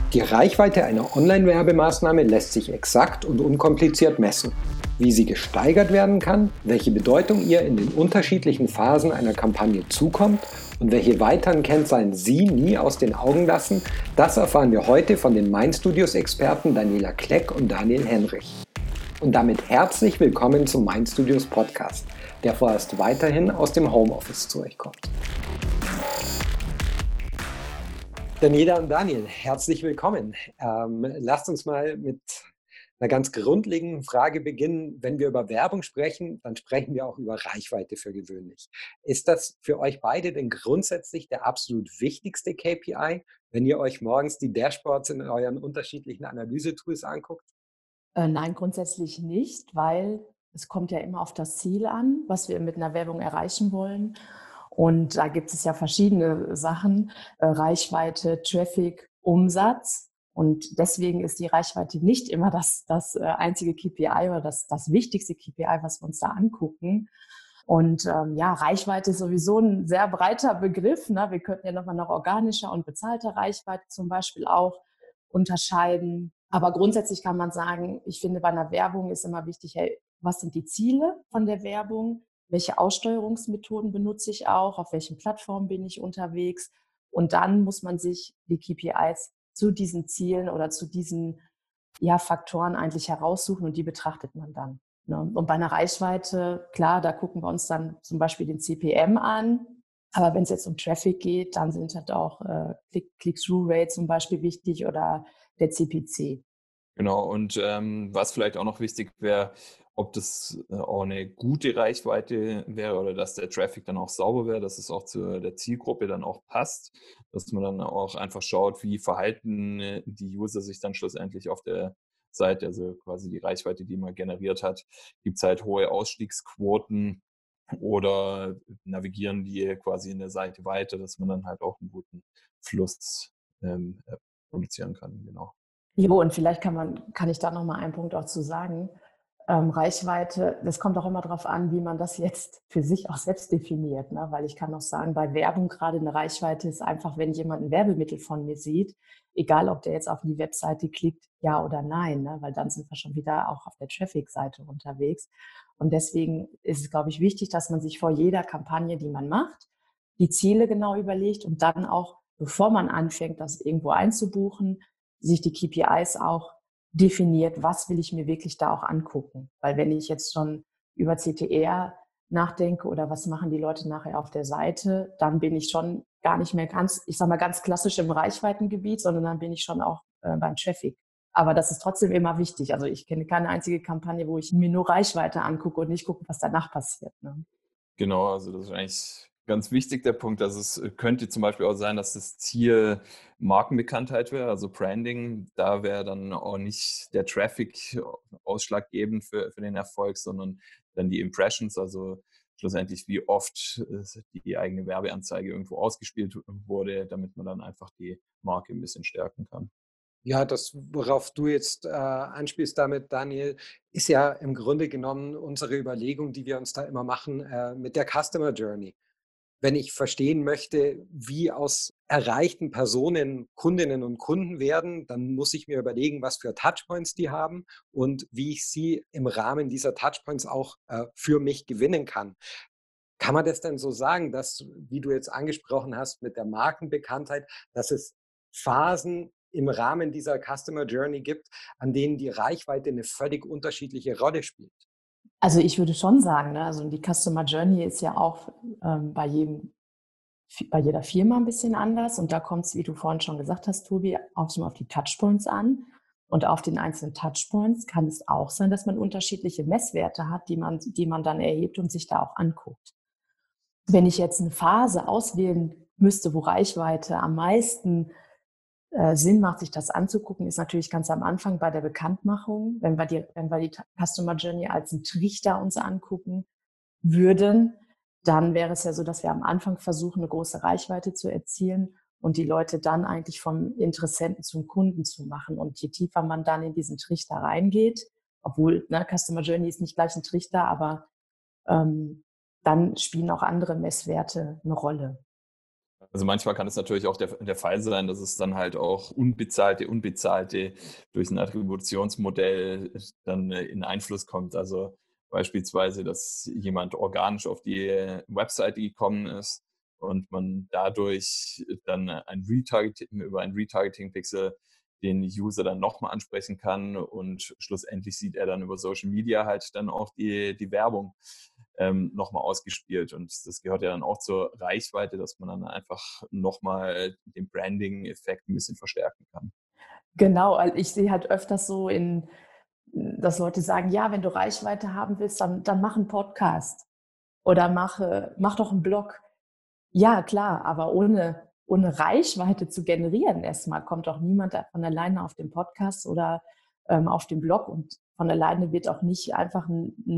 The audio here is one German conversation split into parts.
Die Reichweite einer Online-Werbemaßnahme lässt sich exakt und unkompliziert messen. Wie sie gesteigert werden kann, welche Bedeutung ihr in den unterschiedlichen Phasen einer Kampagne zukommt und welche weiteren Kennzahlen Sie nie aus den Augen lassen, das erfahren wir heute von den MindStudios-Experten Daniela Kleck und Daniel Henrich. Und damit herzlich willkommen zum MindStudios Podcast, der vorerst weiterhin aus dem Homeoffice zu euch kommt. Daniela und Daniel, herzlich willkommen. Lasst uns mal mit einer ganz grundlegenden Frage beginnen. Wenn wir über Werbung sprechen, dann sprechen wir auch über Reichweite für gewöhnlich. Ist das für euch beide denn grundsätzlich der absolut wichtigste KPI, wenn ihr euch morgens die Dashboards in euren unterschiedlichen Analysetools anguckt? Nein, grundsätzlich nicht, weil es kommt ja immer auf das Ziel an, was wir mit einer Werbung erreichen wollen. Und da gibt es ja verschiedene Sachen, Reichweite, Traffic, Umsatz. Und deswegen ist die Reichweite nicht immer das einzige KPI oder das wichtigste KPI, was wir uns da angucken. Und Reichweite ist sowieso ein sehr breiter Begriff. Ne? Wir könnten ja nochmal nach organischer und bezahlter Reichweite zum Beispiel auch unterscheiden. Aber grundsätzlich kann man sagen, ich finde, bei einer Werbung ist immer wichtig, hey, was sind die Ziele von der Werbung? Welche Aussteuerungsmethoden benutze ich auch? Auf welchen Plattformen bin ich unterwegs? Und dann muss man sich die KPIs zu diesen Zielen oder zu diesen Faktoren eigentlich heraussuchen und die betrachtet man dann. Ne? Und bei einer Reichweite, klar, da gucken wir uns dann zum Beispiel den CPM an. Aber wenn es jetzt um Traffic geht, dann sind halt auch Click-Through-Rate zum Beispiel wichtig oder der CPC. Genau, und was vielleicht auch noch wichtig wäre, ob das auch eine gute Reichweite wäre oder dass der Traffic dann auch sauber wäre, dass es auch zu der Zielgruppe dann auch passt, dass man dann auch einfach schaut, wie verhalten die User sich dann schlussendlich auf der Seite, also quasi die Reichweite, die man generiert hat. Gibt es halt hohe Ausstiegsquoten oder navigieren die quasi in der Seite weiter, dass man dann halt auch einen guten Fluss produzieren kann, genau. Jo, und vielleicht kann ich da noch mal einen Punkt auch zu sagen. Reichweite, das kommt auch immer darauf an, wie man das jetzt für sich auch selbst definiert. Ne? Weil ich kann auch sagen, bei Werbung gerade eine Reichweite ist einfach, wenn jemand ein Werbemittel von mir sieht, egal ob der jetzt auf die Webseite klickt, ja oder nein, ne? Weil dann sind wir schon wieder auch auf der Traffic-Seite unterwegs. Und deswegen ist es, glaube ich, wichtig, dass man sich vor jeder Kampagne, die man macht, die Ziele genau überlegt und dann auch, bevor man anfängt, das irgendwo einzubuchen, sich die KPIs auch definiert, was will ich mir wirklich da auch angucken. Weil wenn ich jetzt schon über CTR nachdenke oder was machen die Leute nachher auf der Seite, dann bin ich schon gar nicht mehr ganz klassisch im Reichweitengebiet, sondern dann bin ich schon auch beim Traffic. Aber das ist trotzdem immer wichtig. Also ich kenne keine einzige Kampagne, wo ich mir nur Reichweite angucke und nicht gucke, was danach passiert. Ne? Genau, also das ist eigentlich ganz wichtig, der Punkt. Also es könnte zum Beispiel auch sein, dass das Ziel Markenbekanntheit wäre, also Branding. Da wäre dann auch nicht der Traffic ausschlaggebend für den Erfolg, sondern dann die Impressions, also schlussendlich, wie oft die eigene Werbeanzeige irgendwo ausgespielt wurde, damit man dann einfach die Marke ein bisschen stärken kann. Ja, das, worauf du jetzt anspielst damit, Daniel, ist ja im Grunde genommen unsere Überlegung, die wir uns da immer machen mit der Customer Journey. Wenn ich verstehen möchte, wie aus erreichten Personen Kundinnen und Kunden werden, dann muss ich mir überlegen, was für Touchpoints die haben und wie ich sie im Rahmen dieser Touchpoints auch für mich gewinnen kann. Kann man das denn so sagen, dass, wie du jetzt angesprochen hast mit der Markenbekanntheit, dass es Phasen im Rahmen dieser Customer Journey gibt, an denen die Reichweite eine völlig unterschiedliche Rolle spielt? Also ich würde schon sagen, ne, also die Customer Journey ist ja auch bei jeder Firma ein bisschen anders. Und da kommt es, wie du vorhin schon gesagt hast, Tobi, auch so auf die Touchpoints an. Und auf den einzelnen Touchpoints kann es auch sein, dass man unterschiedliche Messwerte hat, die man dann erhebt und sich da auch anguckt. Wenn ich jetzt eine Phase auswählen müsste, wo Reichweite am meisten Sinn macht, sich das anzugucken, ist natürlich ganz am Anfang bei der Bekanntmachung, wenn wir die Customer Journey als einen Trichter uns angucken würden, dann wäre es ja so, dass wir am Anfang versuchen, eine große Reichweite zu erzielen und die Leute dann eigentlich vom Interessenten zum Kunden zu machen. Und je tiefer man dann in diesen Trichter reingeht, obwohl Customer Journey ist nicht gleich ein Trichter, aber dann spielen auch andere Messwerte eine Rolle. Also manchmal kann es natürlich auch der Fall sein, dass es dann halt auch unbezahlte durch ein Attributionsmodell dann in Einfluss kommt. Also beispielsweise, dass jemand organisch auf die Webseite gekommen ist und man dadurch dann über ein Retargeting-Pixel den User dann nochmal ansprechen kann und schlussendlich sieht er dann über Social Media halt dann auch die Werbung nochmal ausgespielt. Und das gehört ja dann auch zur Reichweite, dass man dann einfach nochmal den Branding-Effekt ein bisschen verstärken kann. Genau, also ich sehe halt öfters so dass Leute sagen, ja, wenn du Reichweite haben willst, dann mach einen Podcast oder mach doch einen Blog. Ja, klar, aber ohne Reichweite zu generieren erstmal kommt auch niemand von alleine auf den Podcast oder auf den Blog und von alleine wird auch nicht einfach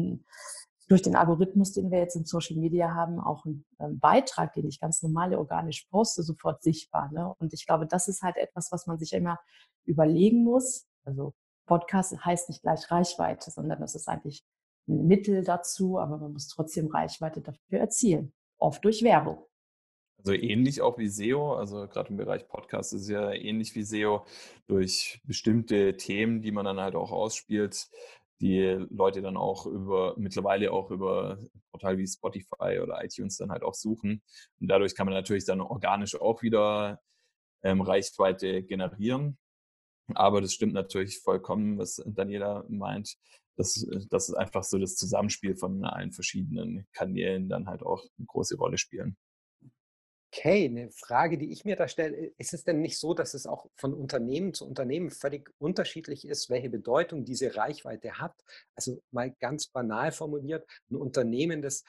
durch den Algorithmus, den wir jetzt in Social Media haben, auch ein Beitrag, den ich ganz normal organisch poste, sofort sichtbar. Ne? Und ich glaube, das ist halt etwas, was man sich immer überlegen muss. Also Podcast heißt nicht gleich Reichweite, sondern das ist eigentlich ein Mittel dazu, aber man muss trotzdem Reichweite dafür erzielen, oft durch Werbung. Also ähnlich auch wie SEO, also gerade im Bereich Podcast ist es ja ähnlich wie SEO durch bestimmte Themen, die man dann halt auch ausspielt, die Leute dann auch mittlerweile auch über Portale wie Spotify oder iTunes dann halt auch suchen. Und dadurch kann man natürlich dann organisch auch wieder Reichweite generieren. Aber das stimmt natürlich vollkommen, was Daniela meint, dass einfach so das Zusammenspiel von allen verschiedenen Kanälen dann halt auch eine große Rolle spielen. Okay, eine Frage, die ich mir da stelle, ist es denn nicht so, dass es auch von Unternehmen zu Unternehmen völlig unterschiedlich ist, welche Bedeutung diese Reichweite hat? Also mal ganz banal formuliert, ein Unternehmen, das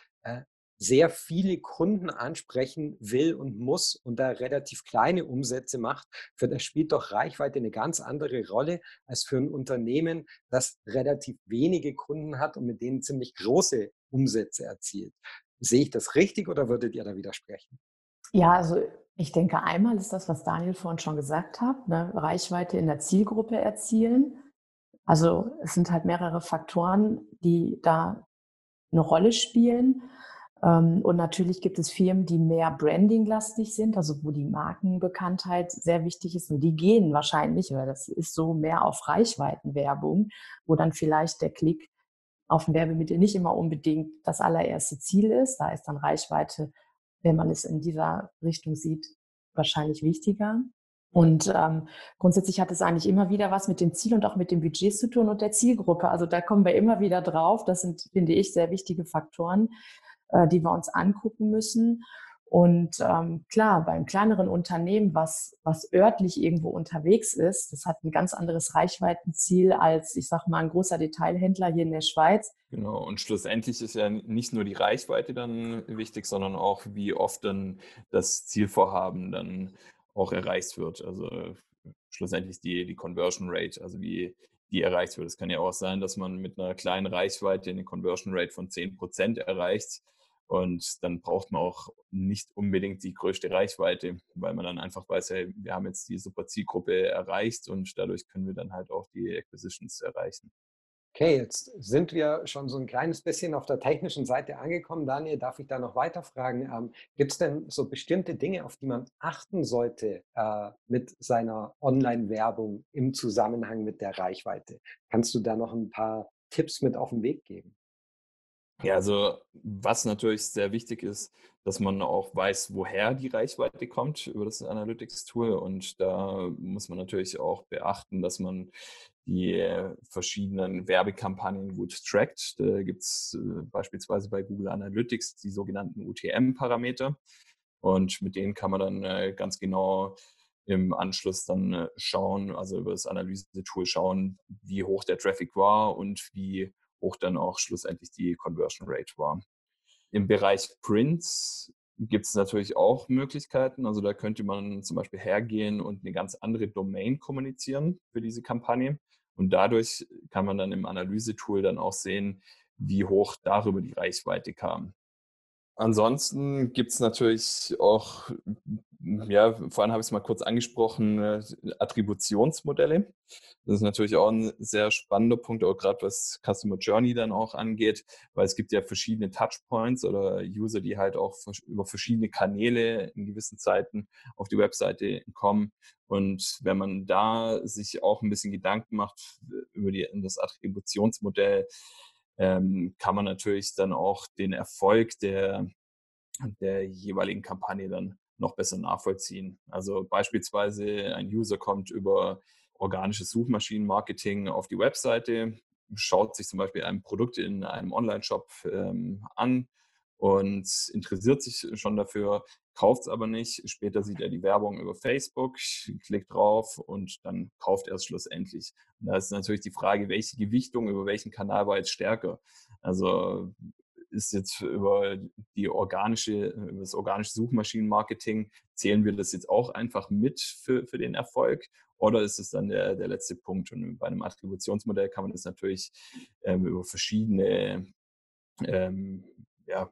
sehr viele Kunden ansprechen will und muss und da relativ kleine Umsätze macht, für das spielt doch Reichweite eine ganz andere Rolle als für ein Unternehmen, das relativ wenige Kunden hat und mit denen ziemlich große Umsätze erzielt. Sehe ich das richtig oder würdet ihr da widersprechen? Ja, also ich denke, einmal ist das, was Daniel vorhin schon gesagt hat, ne, Reichweite in der Zielgruppe erzielen. Also es sind halt mehrere Faktoren, die da eine Rolle spielen. Und natürlich gibt es Firmen, die mehr brandinglastig sind, also wo die Markenbekanntheit sehr wichtig ist. Und die gehen wahrscheinlich, weil das ist so, mehr auf Reichweitenwerbung, wo dann vielleicht der Klick auf ein Werbemittel nicht immer unbedingt das allererste Ziel ist. Da ist dann Reichweite, wenn man es in dieser Richtung sieht, wahrscheinlich wichtiger. Und grundsätzlich hat es eigentlich immer wieder was mit dem Ziel und auch mit den Budgets zu tun und der Zielgruppe. Also da kommen wir immer wieder drauf. Das sind, finde ich, sehr wichtige Faktoren, die wir uns angucken müssen. Und klar, beim kleineren Unternehmen, was örtlich irgendwo unterwegs ist, das hat ein ganz anderes Reichweitenziel als, ich sage mal, ein großer Detailhändler hier in der Schweiz. Genau, und schlussendlich ist ja nicht nur die Reichweite dann wichtig, sondern auch, wie oft dann das Zielvorhaben dann auch erreicht wird. Also schlussendlich die Conversion Rate, also wie die erreicht wird. Es kann ja auch sein, dass man mit einer kleinen Reichweite eine Conversion Rate von 10% erreicht. Und dann braucht man auch nicht unbedingt die größte Reichweite, weil man dann einfach weiß, hey, wir haben jetzt die super Zielgruppe erreicht und dadurch können wir dann halt auch die Acquisitions erreichen. Okay, jetzt sind wir schon so ein kleines bisschen auf der technischen Seite angekommen. Daniel, darf ich da noch weiter fragen? Gibt es denn so bestimmte Dinge, auf die man achten sollte mit seiner Online-Werbung im Zusammenhang mit der Reichweite? Kannst du da noch ein paar Tipps mit auf den Weg geben? Ja, also was natürlich sehr wichtig ist, dass man auch weiß, woher die Reichweite kommt über das Analytics-Tool. Und da muss man natürlich auch beachten, dass man die verschiedenen Werbekampagnen gut trackt. Da gibt es beispielsweise bei Google Analytics die sogenannten UTM-Parameter. Und mit denen kann man dann ganz genau im Anschluss dann schauen, also über das Analyse-Tool schauen, wie hoch der Traffic war und wie hoch dann auch schlussendlich die Conversion Rate war. Im Bereich Prints gibt es natürlich auch Möglichkeiten. Also da könnte man zum Beispiel hergehen und eine ganz andere Domain kommunizieren für diese Kampagne. Und dadurch kann man dann im Analyse-Tool dann auch sehen, wie hoch darüber die Reichweite kam. Ansonsten gibt es natürlich auch Ja, vorhin habe ich es mal kurz angesprochen, Attributionsmodelle. Das ist natürlich auch ein sehr spannender Punkt, auch gerade was Customer Journey dann auch angeht, weil es gibt ja verschiedene Touchpoints oder User, die halt auch über verschiedene Kanäle in gewissen Zeiten auf die Webseite kommen. Und wenn man da sich auch ein bisschen Gedanken macht über das Attributionsmodell, kann man natürlich dann auch den Erfolg der jeweiligen Kampagne dann noch besser nachvollziehen. Also beispielsweise ein User kommt über organisches Suchmaschinenmarketing auf die Webseite, schaut sich zum Beispiel ein Produkt in einem Online-Shop an und interessiert sich schon dafür, kauft es aber nicht. Später sieht er die Werbung über Facebook, klickt drauf und dann kauft er es schlussendlich. Und da ist natürlich die Frage, welche Gewichtung über welchen Kanal war jetzt stärker. Also ist jetzt über das organische Suchmaschinenmarketing, zählen wir das jetzt auch einfach mit für den Erfolg? Oder ist es dann der letzte Punkt? Und bei einem Attributionsmodell kann man das natürlich über verschiedene ähm, ja,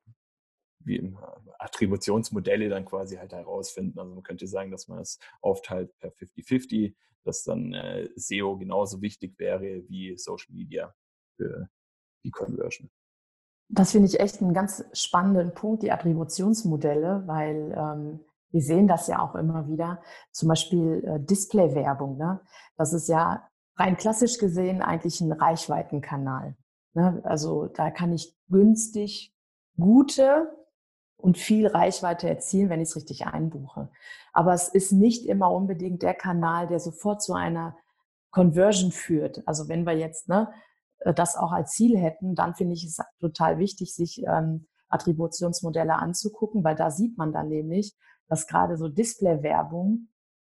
Attributionsmodelle dann quasi halt herausfinden. Also man könnte sagen, dass man es aufteilt per 50-50, dass dann SEO genauso wichtig wäre wie Social Media für die Conversion. Das finde ich echt einen ganz spannenden Punkt, die Attributionsmodelle, weil wir sehen das ja auch immer wieder. Zum Beispiel Display-Werbung. Ne? Das ist ja rein klassisch gesehen eigentlich ein Reichweitenkanal. Ne? Also da kann ich günstig gute und viel Reichweite erzielen, wenn ich es richtig einbuche. Aber es ist nicht immer unbedingt der Kanal, der sofort zu einer Conversion führt. Also wenn wir jetzt das auch als Ziel hätten, dann finde ich es total wichtig, sich Attributionsmodelle anzugucken, weil da sieht man dann nämlich, dass gerade so Display-Werbung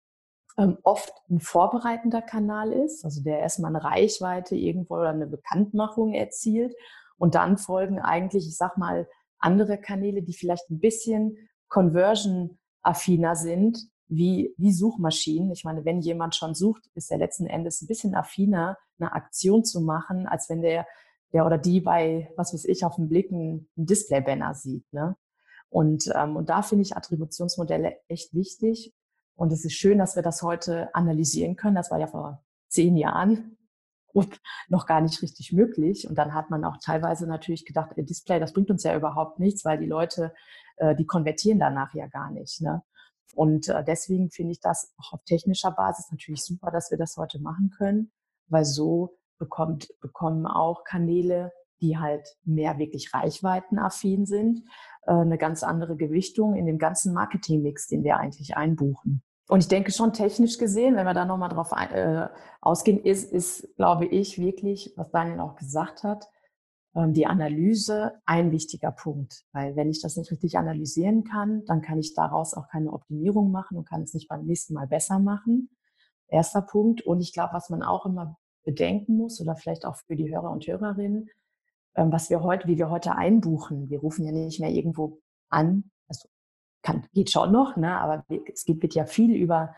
oft ein vorbereitender Kanal ist, also der erstmal eine Reichweite irgendwo oder eine Bekanntmachung erzielt und dann folgen eigentlich, ich sag mal, andere Kanäle, die vielleicht ein bisschen conversion-affiner sind, wie Suchmaschinen. Ich meine, wenn jemand schon sucht, ist er letzten Endes ein bisschen affiner, eine Aktion zu machen, als wenn der oder die bei, was weiß ich, auf dem Blick einen Display-Banner sieht. Ne? Und da finde ich Attributionsmodelle echt wichtig. Und es ist schön, dass wir das heute analysieren können. Das war ja vor 10 Jahren noch gar nicht richtig möglich. Und dann hat man auch teilweise natürlich gedacht, Display, das bringt uns ja überhaupt nichts, weil die Leute, die konvertieren danach ja gar nicht. Ne? Und deswegen finde ich das auch auf technischer Basis natürlich super, dass wir das heute machen können, weil so bekommen auch Kanäle, die halt mehr wirklich reichweitenaffin sind, eine ganz andere Gewichtung in dem ganzen Marketingmix, den wir eigentlich einbuchen. Und ich denke schon technisch gesehen, wenn wir da nochmal drauf ausgehen, ist, glaube ich, wirklich, was Daniel auch gesagt hat, die Analyse ein wichtiger Punkt. Weil wenn ich das nicht richtig analysieren kann, dann kann ich daraus auch keine Optimierung machen und kann es nicht beim nächsten Mal besser machen. Erster Punkt. Und ich glaube, was man auch immer bedenken muss oder vielleicht auch für die Hörer und Hörerinnen, wie wir heute einbuchen. Wir rufen ja nicht mehr irgendwo an. Also geht schon noch, ne? Aber wird ja viel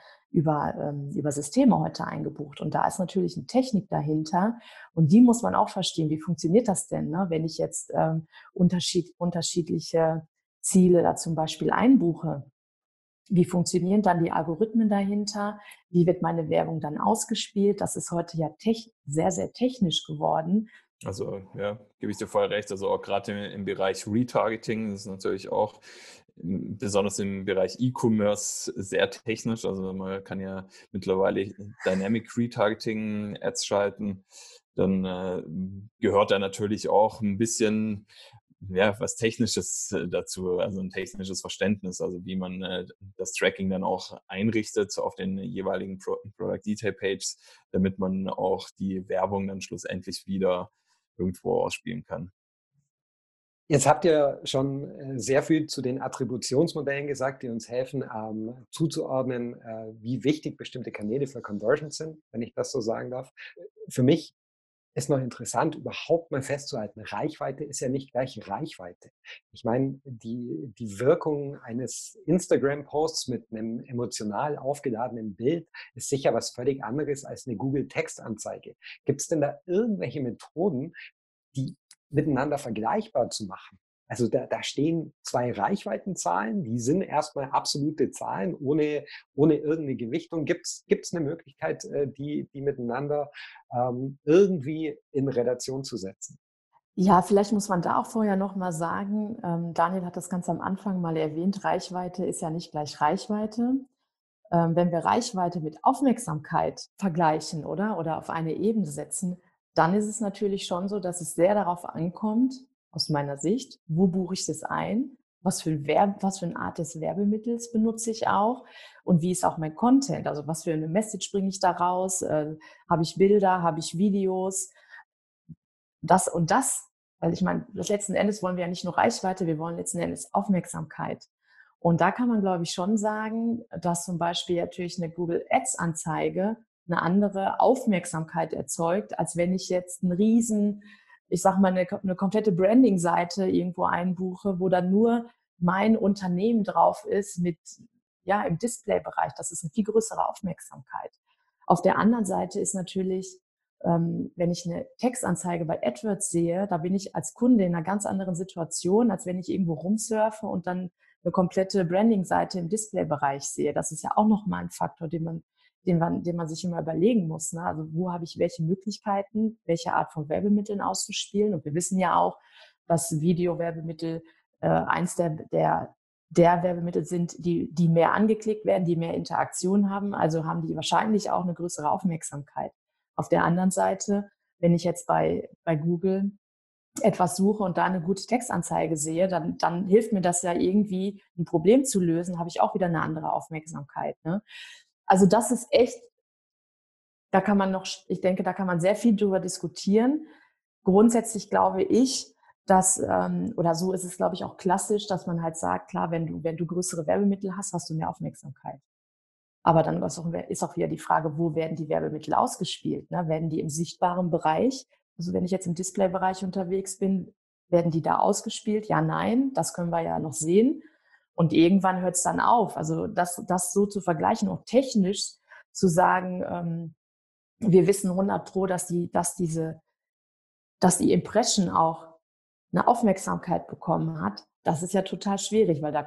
über Systeme heute eingebucht. Und da ist natürlich eine Technik dahinter. Und die muss man auch verstehen. Wie funktioniert das denn, ne? Wenn ich jetzt unterschiedliche Ziele da zum Beispiel einbuche? Wie funktionieren dann die Algorithmen dahinter? Wie wird meine Werbung dann ausgespielt? Das ist heute ja sehr, sehr technisch geworden. Also ja, gebe ich dir voll recht. Also auch gerade im Bereich Retargeting, das ist natürlich auch besonders im Bereich E-Commerce sehr technisch. Also man kann ja mittlerweile Dynamic Retargeting Ads schalten. Dann gehört da natürlich auch ein bisschen was Technisches dazu, also ein technisches Verständnis, also wie man das Tracking dann auch einrichtet auf den jeweiligen Product Detail Pages, damit man auch die Werbung dann schlussendlich wieder irgendwo ausspielen kann. Jetzt habt ihr schon sehr viel zu den Attributionsmodellen gesagt, die uns helfen, zuzuordnen, wie wichtig bestimmte Kanäle für Conversions sind, wenn ich das so sagen darf. Für mich ist noch interessant, überhaupt mal festzuhalten, Reichweite ist ja nicht gleich Reichweite. Ich meine, die Wirkung eines Instagram-Posts mit einem emotional aufgeladenen Bild ist sicher was völlig anderes als eine Google-Textanzeige. Gibt es denn da irgendwelche Methoden, die miteinander vergleichbar zu machen? Also da stehen zwei Reichweitenzahlen, die sind erstmal absolute Zahlen ohne irgendeine Gewichtung. Gibt's eine Möglichkeit, die miteinander irgendwie in Relation zu setzen? Ja, vielleicht muss man da auch vorher noch mal sagen, Daniel hat das ganz am Anfang mal erwähnt, Reichweite ist ja nicht gleich Reichweite. Wenn wir Reichweite mit Aufmerksamkeit vergleichen, oder auf eine Ebene setzen, dann ist es natürlich schon so, dass es sehr darauf ankommt, aus meiner Sicht, wo buche ich das ein, was für eine Art des Werbemittels benutze ich auch und wie ist auch mein Content, also was für eine Message bringe ich da raus, habe ich Bilder, habe ich Videos, das und das. Also ich meine, letzten Endes wollen wir ja nicht nur Reichweite, wir wollen letzten Endes Aufmerksamkeit. Und da kann man, glaube ich, schon sagen, dass zum Beispiel natürlich eine Google Ads Anzeige eine andere Aufmerksamkeit erzeugt, als wenn ich jetzt einen riesen, ich sage mal, eine komplette Branding-Seite irgendwo einbuche, wo dann nur mein Unternehmen drauf ist mit, ja, im Display-Bereich. Das ist eine viel größere Aufmerksamkeit. Auf der anderen Seite ist natürlich, wenn ich eine Textanzeige bei AdWords sehe, da bin ich als Kunde in einer ganz anderen Situation, als wenn ich irgendwo rumsurfe und dann eine komplette Branding-Seite im Display-Bereich sehe. Das ist ja auch nochmal ein Faktor, den man sich immer überlegen muss. Ne? Also wo habe ich welche Möglichkeiten, welche Art von Werbemitteln auszuspielen? Und wir wissen ja auch, dass Video-Werbemittel eins der Werbemittel sind, die mehr angeklickt werden, die mehr Interaktion haben. Also haben die wahrscheinlich auch eine größere Aufmerksamkeit. Auf der anderen Seite, wenn ich jetzt bei Google etwas suche und da eine gute Textanzeige sehe, dann hilft mir das ja irgendwie, ein Problem zu lösen, habe ich auch wieder eine andere Aufmerksamkeit. Ne? Also das ist echt, ich denke, da kann man sehr viel drüber diskutieren. Grundsätzlich glaube ich, dass, oder so ist es, glaube ich, auch klassisch, dass man halt sagt, klar, wenn du größere Werbemittel hast, hast du mehr Aufmerksamkeit. Aber dann ist auch wieder die Frage, wo werden die Werbemittel ausgespielt? Ne? Werden die im sichtbaren Bereich, also wenn ich jetzt im Displaybereich unterwegs bin, werden die da ausgespielt? Ja, nein, das können wir ja noch sehen. Und irgendwann hört es dann auf. Also das so zu vergleichen, auch technisch zu sagen, wir wissen 100 Pro, dass die Impression auch eine Aufmerksamkeit bekommen hat, das ist ja total schwierig, weil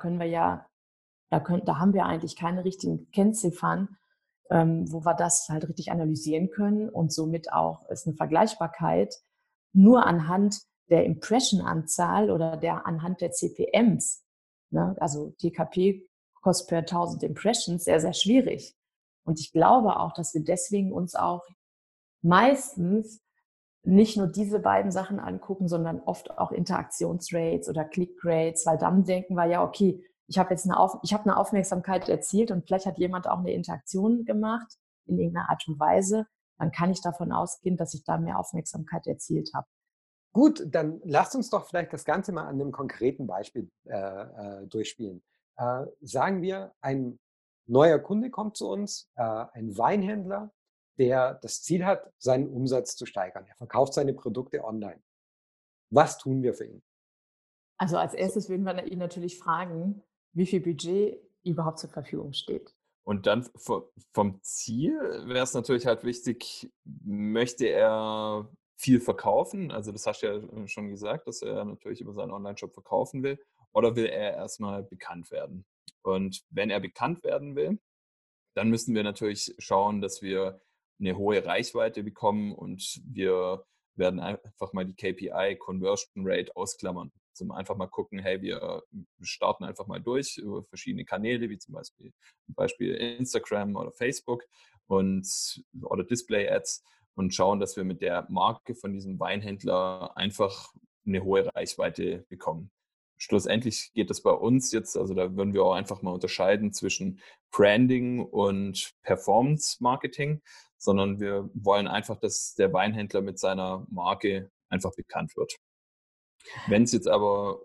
da haben wir eigentlich keine richtigen Kennziffern, wo wir das halt richtig analysieren können und somit auch ist eine Vergleichbarkeit nur anhand der Impression-Anzahl oder anhand der CPMs, ne? Also TKP, Cost per 1000 Impressions, sehr, sehr schwierig. Und ich glaube auch, dass wir deswegen uns auch meistens nicht nur diese beiden Sachen angucken, sondern oft auch Interaktionsrates oder Click-Rates, weil dann denken wir ja, okay, ich habe eine Aufmerksamkeit erzielt und vielleicht hat jemand auch eine Interaktion gemacht in irgendeiner Art und Weise, dann kann ich davon ausgehen, dass ich da mehr Aufmerksamkeit erzielt habe. Gut, dann lasst uns doch vielleicht das Ganze mal an einem konkreten Beispiel durchspielen. Sagen wir, ein neuer Kunde kommt zu uns, ein Weinhändler, der das Ziel hat, seinen Umsatz zu steigern. Er verkauft seine Produkte online. Was tun wir für ihn? Also als So. erstes würden wir ihn natürlich fragen, wie viel Budget überhaupt zur Verfügung steht. Und dann vom Ziel wäre es natürlich halt wichtig, möchte er viel verkaufen? Also das hast du ja schon gesagt, dass er natürlich über seinen Online-Shop verkaufen will. Oder will er erstmal bekannt werden? Und wenn er bekannt werden will, dann müssen wir natürlich schauen, dass wir eine hohe Reichweite bekommen und wir werden einfach mal die KPI Conversion Rate ausklammern. Zum einfach mal gucken, hey, wir starten einfach mal durch über verschiedene Kanäle, wie zum Beispiel Instagram oder Facebook oder Display Ads und schauen, dass wir mit der Marke von diesem Weinhändler einfach eine hohe Reichweite bekommen. Schlussendlich geht es bei uns jetzt, also da würden wir auch einfach mal unterscheiden zwischen Branding und Performance Marketing, sondern wir wollen einfach, dass der Weinhändler mit seiner Marke einfach bekannt wird. Wenn es jetzt aber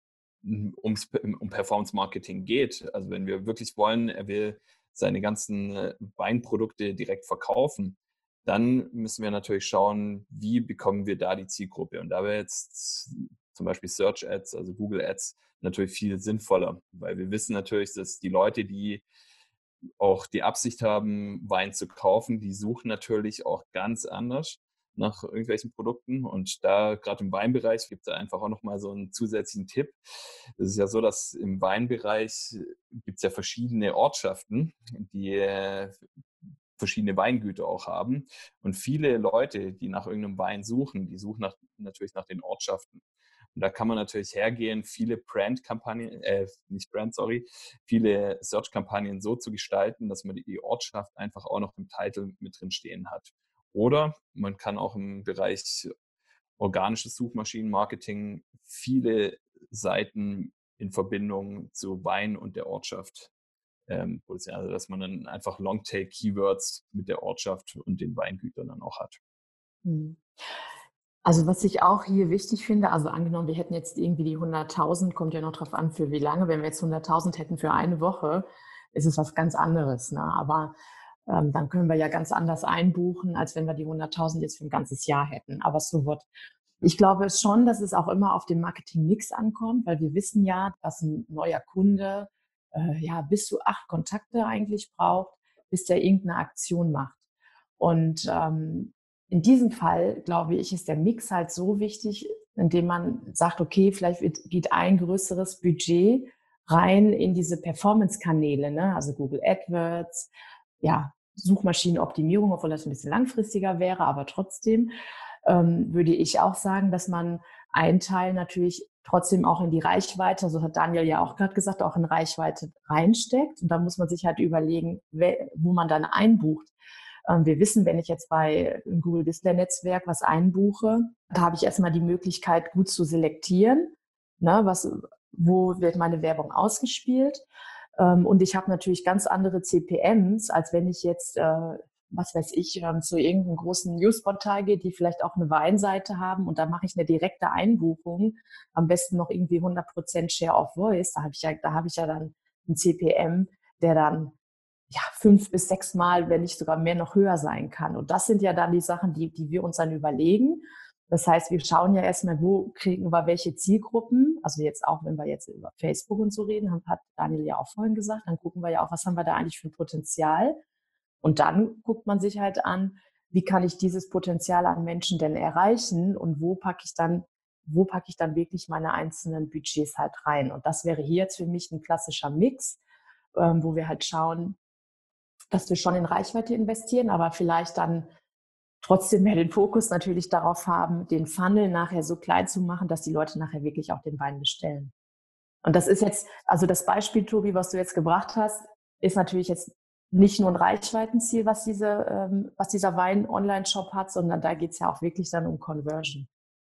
um Performance Marketing geht, also wenn wir wirklich wollen, er will seine ganzen Weinprodukte direkt verkaufen, dann müssen wir natürlich schauen, wie bekommen wir da die Zielgruppe. Und da wäre jetzt zum Beispiel Search Ads, also Google Ads, natürlich viel sinnvoller, weil wir wissen natürlich, dass die Leute, die auch die Absicht haben, Wein zu kaufen, die suchen natürlich auch ganz anders. nach irgendwelchen Produkten. Und da gerade im Weinbereich gibt es da einfach auch nochmal so einen zusätzlichen Tipp. Es ist ja so, dass im Weinbereich gibt es ja verschiedene Ortschaften, die verschiedene Weingüter auch haben. Und viele Leute, die nach irgendeinem Wein suchen, die suchen natürlich nach den Ortschaften. Und da kann man natürlich hergehen, viele Brand-Kampagnen, nicht Brand, sorry, viele Search-Kampagnen so zu gestalten, dass man die Ortschaft einfach auch noch im Titel mit drin stehen hat. Oder man kann auch im Bereich organisches Suchmaschinenmarketing viele Seiten in Verbindung zu Wein und der Ortschaft produzieren. Also dass man dann einfach Longtail-Keywords mit der Ortschaft und den Weingütern dann auch hat. Hm. Also was ich auch hier wichtig finde, also angenommen, wir hätten jetzt irgendwie die 100.000, kommt ja noch drauf an, für wie lange. Wenn wir jetzt 100.000 hätten für eine Woche, ist es was ganz anderes. Ne? Aber dann können wir ja ganz anders einbuchen, als wenn wir die 100.000 jetzt für ein ganzes Jahr hätten. Aber so wird. Ich glaube schon, dass es auch immer auf den Marketing-Mix ankommt, weil wir wissen ja, dass ein neuer Kunde ja bis zu 8 Kontakte eigentlich braucht, bis der irgendeine Aktion macht. Und in diesem Fall, glaube ich, ist der Mix halt so wichtig, indem man sagt, okay, vielleicht geht ein größeres Budget rein in diese Performance-Kanäle, ne? Also Google AdWords, ja, Suchmaschinenoptimierung, obwohl das ein bisschen langfristiger wäre, aber trotzdem würde ich auch sagen, dass man einen Teil natürlich trotzdem auch in die Reichweite, so hat Daniel ja auch gerade gesagt, auch in Reichweite reinsteckt. Und da muss man sich halt überlegen, wo man dann einbucht. Wir wissen, wenn ich jetzt bei Google Display Netzwerk was einbuche, da habe ich erstmal die Möglichkeit, gut zu selektieren, ne, wo wird meine Werbung ausgespielt. Und ich habe natürlich ganz andere CPMs, als wenn ich jetzt, was weiß ich, zu irgendeinem großen Newsportal gehe, die vielleicht auch eine Weinseite haben und da mache ich eine direkte Einbuchung, am besten noch irgendwie 100% Share of Voice. Da habe ich ja dann ein CPM, der dann ja 5 bis 6 Mal, wenn nicht sogar mehr, noch höher sein kann. Und das sind ja dann die Sachen, die wir uns dann überlegen. Das heißt, wir schauen ja erstmal, wo kriegen wir welche Zielgruppen. Also jetzt auch, wenn wir jetzt über Facebook und so reden, hat Daniel ja auch vorhin gesagt, dann gucken wir ja auch, was haben wir da eigentlich für ein Potenzial. Und dann guckt man sich halt an, wie kann ich dieses Potenzial an Menschen denn erreichen und wo packe ich dann wirklich meine einzelnen Budgets halt rein. Und das wäre hier jetzt für mich ein klassischer Mix, wo wir halt schauen, dass wir schon in Reichweite investieren, aber vielleicht dann trotzdem mehr den Fokus natürlich darauf haben, den Funnel nachher so klein zu machen, dass die Leute nachher wirklich auch den Wein bestellen. Und das ist jetzt, also das Beispiel, Tobi, was du jetzt gebracht hast, ist natürlich jetzt nicht nur ein Reichweitenziel, was dieser Wein-Online-Shop hat, sondern da geht es ja auch wirklich dann um Conversion.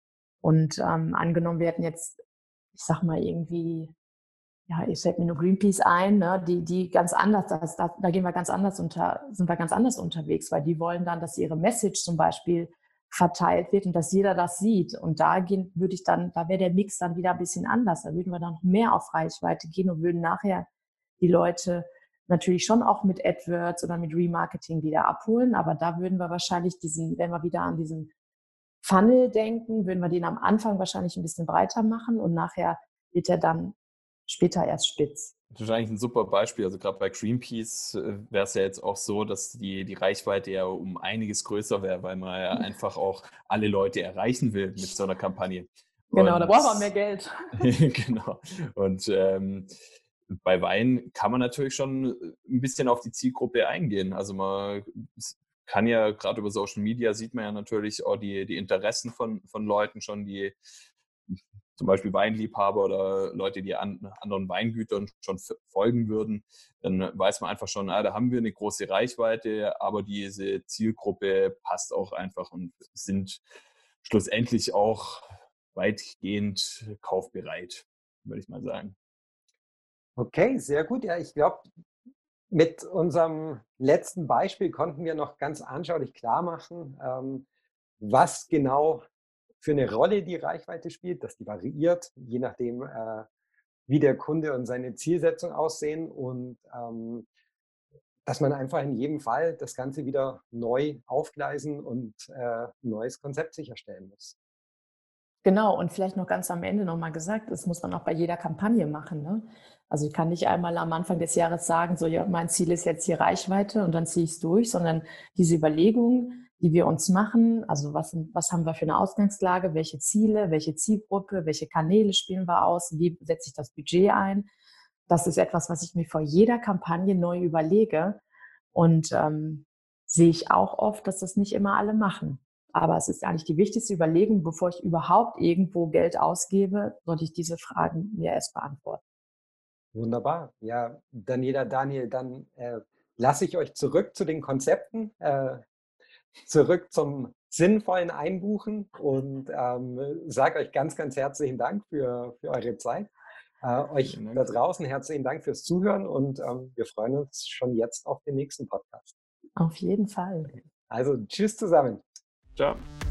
Und angenommen, wir hätten jetzt, ich sag mal irgendwie, ja, ich fällt mir nur Greenpeace ein, ne, die ganz anders, da gehen wir ganz anders sind wir ganz anders unterwegs, weil die wollen dann, dass ihre Message zum Beispiel verteilt wird und dass jeder das sieht. Und da wäre der Mix dann wieder ein bisschen anders. Da würden wir dann noch mehr auf Reichweite gehen und würden nachher die Leute natürlich schon auch mit AdWords oder mit Remarketing wieder abholen. Aber da würden wir wahrscheinlich wenn wir wieder an diesen Funnel denken, würden wir den am Anfang wahrscheinlich ein bisschen breiter machen und nachher wird er dann später erst spitz. Das ist eigentlich ein super Beispiel. Also gerade bei Greenpeace wäre es ja jetzt auch so, dass die Reichweite ja um einiges größer wäre, weil man ja einfach auch alle Leute erreichen will mit so einer Kampagne. Genau, da braucht man mehr Geld. Genau. Und bei Wein kann man natürlich schon ein bisschen auf die Zielgruppe eingehen. Also man kann ja gerade über Social Media sieht man ja natürlich auch die Interessen von Leuten schon, die zum Beispiel Weinliebhaber oder Leute, die anderen Weingütern schon folgen würden, dann weiß man einfach schon, da haben wir eine große Reichweite, aber diese Zielgruppe passt auch einfach und sind schlussendlich auch weitgehend kaufbereit, würde ich mal sagen. Okay, sehr gut. Ja, ich glaube, mit unserem letzten Beispiel konnten wir noch ganz anschaulich klar machen, was genau für eine Rolle die Reichweite spielt, dass die variiert, je nachdem, wie der Kunde und seine Zielsetzung aussehen und dass man einfach in jedem Fall das Ganze wieder neu aufgleisen und ein neues Konzept sicherstellen muss. Genau, und vielleicht noch ganz am Ende nochmal gesagt, das muss man auch bei jeder Kampagne machen. Ne? Also ich kann nicht einmal am Anfang des Jahres sagen, so ja, mein Ziel ist jetzt hier Reichweite und dann ziehe ich es durch, sondern diese Überlegung, die wir uns machen. Also was haben wir für eine Ausgangslage, welche Ziele, welche Zielgruppe, welche Kanäle spielen wir aus, wie setze ich das Budget ein. Das ist etwas, was ich mir vor jeder Kampagne neu überlege. Und sehe ich auch oft, dass das nicht immer alle machen. Aber es ist eigentlich die wichtigste Überlegung, bevor ich überhaupt irgendwo Geld ausgebe, sollte ich diese Fragen mir erst beantworten. Wunderbar. Ja, Daniela, Daniel, dann lasse ich euch zurück zu den Konzepten, zurück zum sinnvollen Einbuchen und sage euch ganz, ganz herzlichen Dank für eure Zeit. Euch Vielen da Dank. draußen herzlichen Dank fürs Zuhören und wir freuen uns schon jetzt auf den nächsten Podcast. Auf jeden Fall. Also tschüss zusammen. Ciao.